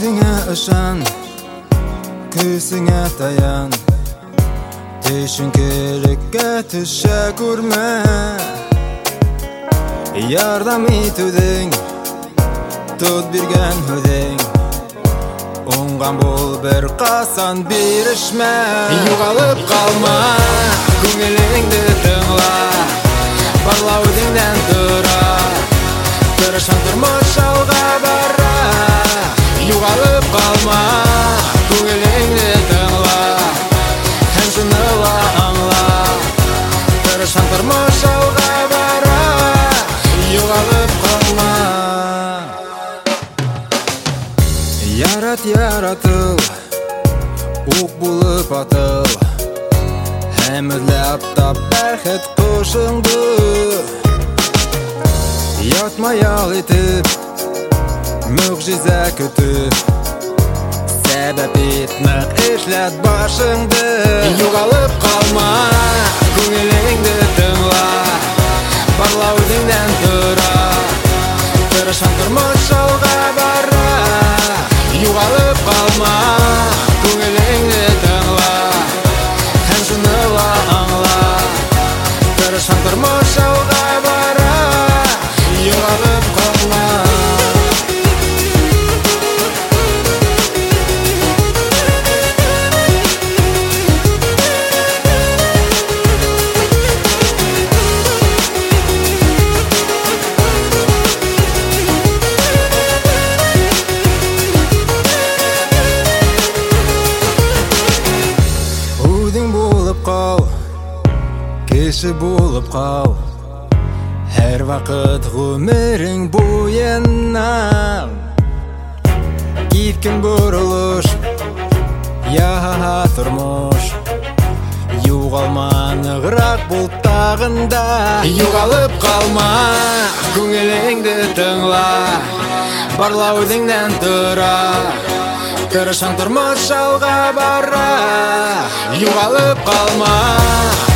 Өзіңе ышан, көзіңе таян, Түшінкілікке түші көрме. Ярдам етудің, тұт берген өдің, Оңған бол бір қасан берішме. Юғалып қалма, көңіліңді тыңла, Барлаудыңнан тұра, Тырышан тұрмыш алға бара. Юғалып қалма, көңіліңді тыңла, Хәмшініла аңла, Тырышан тұрмыш алға бара. Юғалып қалма. Ярат яратыл, уқ болып атыл, Әмірләп тап бәрхет қошыңды. Ятмаял етіп, мүғжизә күтіп, Сәбәп етмәк эшләт башыңды. Юғалып қалма, көңіліңді тыңла, Барлаудыңнан тұра, Тырышан тұрмыш алға бара. Юғалып қалма, көңіліңді тыңла, Хәмшініла аңла, Тырышан тұрмыш алға бара. Юғалып қалма. Өдің болып қал, кеші болып қал, Әр вақыт ғұмырың бойына. Кеткен бұрылыш, яға тұрмыш, Юғалман ығырақ бұлттағында. Юғалып қалма, көңіліңді тыңла, Барлаудыңнан тұра, Тырышан тұрмыш алға бара. Юғалып қалма.